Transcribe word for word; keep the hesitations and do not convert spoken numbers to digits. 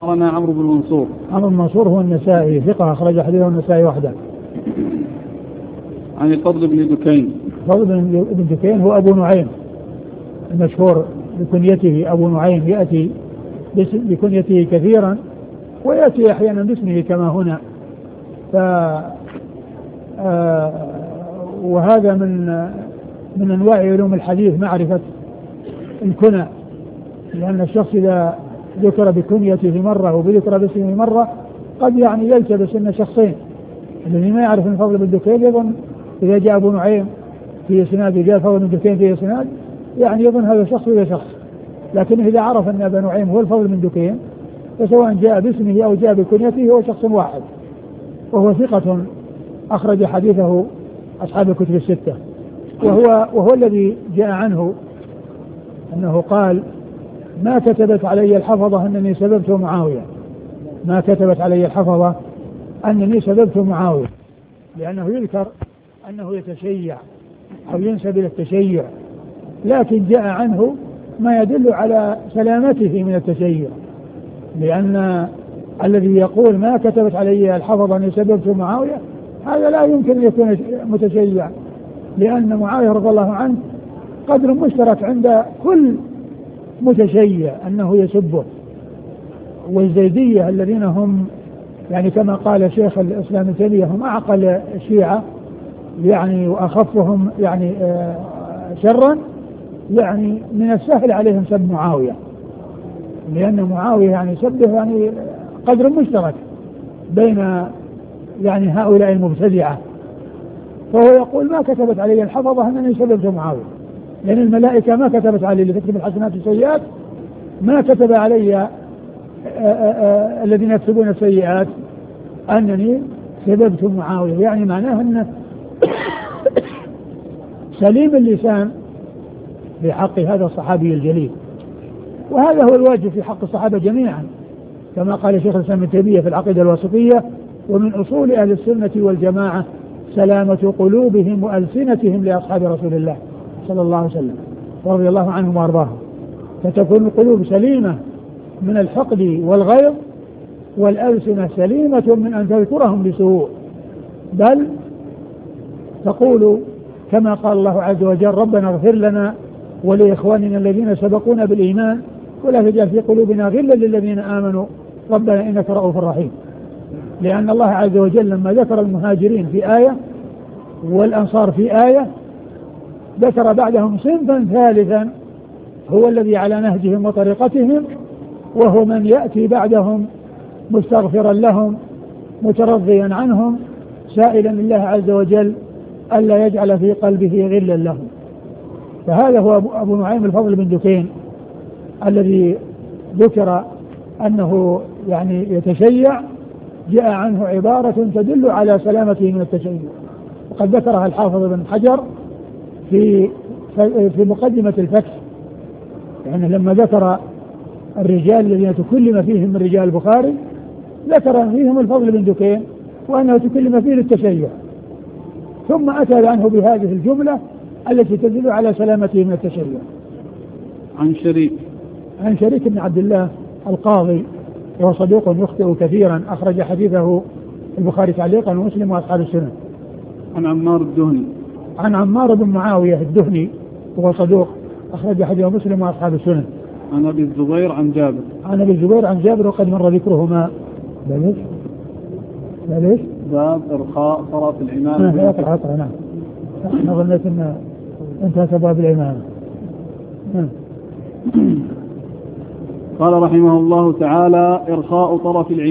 أخبرنا عمرو بن منصور. عمرو بن منصور هو النسائي ثقة أخرج حديثه النسائي وحده. عن الفضل بن دكين. الفضل بن دكين هو أبو نعيم المشهور بكنيته أبو نعيم، يأتي بكنيته كثيرا ويأتي أحيانا باسمه كما هنا. ف آه وهذا من من أنواع علوم الحديث معرفة الكنى، لأن الشخص إذا ذكر بكنيته مرة وبذكر باسمه مرة قد يعني يلتبس أن شخصين. الذي ما يعرف الفضل بن دكين يظن إذا جاء أبو نعيم في إسناد جاء الفضل بن دكين في إسناد يعني يظن هذا شخص وهذا شخص، لكن إذا عرف أن أبا نعيم هو الفضل بن دكين فسواء جاء باسمه أو جاء بكنيته هو شخص واحد، وهو ثقة أخرج حديثه أصحاب الكتب الستة. وهو وهو الذي جاء عنه أنه قال: ما كتبت علي الحفظة أنني سببت معاوية، ما كتبت علي الحفظة أنني سببت معاوية، لأنه يذكر أنه يتشيع أو ينسب إلى التشيع، لكن جاء عنه ما يدل على سلامته من التشيع، لأن الذي يقول ما كتبت علي الحفظة أنني سببت معاوية هذا لا يمكن أن يكون متشيع، لأن معاوية رضي الله عنه قدر مشترك عند كل متشيع أنه يسبه. والزيدية الذين هم يعني كما قال شيخ الإسلام ابن تيمية هم أعقل الشيعة يعني وأخفهم يعني شرا، يعني من السهل عليهم سب معاوية، لأن معاوية يعني سبه يعني قدر مشترك بين يعني هؤلاء المبتدعة. فهو يقول ما كتبت علي الحفظة أنني سببت معاوية، لأن الملائكة ما كتبت علي لتكتب الحسنات والسيئات، ما كتب علي الذين يكتبون السيئات أنني سببت معاوية، يعني معناه أنه سليم اللسان في حق هذا الصحابي الجليل. وهذا هو الواجب في حق الصحابة جميعا، كما قال شيخ الإسلام ابن تيمية في العقيدة الواسطية: ومن أصول أهل السنة والجماعة سلامة قلوبهم وألسنتهم لأصحاب رسول الله صلى الله عليه وسلم رضي الله عنهم وأرضاهم، فتكون القلوب سليمة من الحقد والغيظ، والألسنة سليمة من أن تذكرهم بسوء، بل تقول كما قال الله عز وجل: ربنا اغفر لنا ولإخواننا الذين سبقونا بالإيمان ولا تجعل في قلوبنا غلا للذين آمنوا ربنا إنك رؤوف رحيم. لأن الله عز وجل لما ذكر المهاجرين في آية والأنصار في آية ذكر بعدهم صنفا ثالثا هو الذي على نهجهم وطريقتهم، وهو من يأتي بعدهم مستغفرا لهم مترضيا عنهم سائلا الله عز وجل ألا يجعل في قلبه غلا لهم. فهذا هو أبو نعيم الفضل بن دكين الذي ذكر أنه يعني يتشيع، جاء عنه عبارة تدل على سلامته من التشيع، وقد ذكرها الحافظ بن حجر في في مقدمة الفتح، يعني لما ذكر الرجال الذين تكلم فيهم من رجال البخاري ذكر فيهم الفضل بن دكين وأنه تكلم فيه للتشيع، ثم أتى عنه بهذه الجملة التي تدل على سلامته من التشيع. عن شريك عن شريك بن عبد الله القاضي وهو صدوق يخطئ كثيرا أخرج حديثه البخاري تعليقا ومسلم وأصحاب السنن. عن عمار الدهني عن عمار بن معاوية الدهني وهو صدوق أخرج حديثه مسلم وأصحاب السنن. عن أبي الزبير عن جابر عن أبي الزبير عن جابر وقد مر ذكرهما. بليش بليش باب إرخاء طرف الإمام. نعم يقرأ يقرأ نعم. أنا ظنيت أن انتهى باب الإمام. نعم. قال رحمه الله تعالى: إرخاء طرف العمامة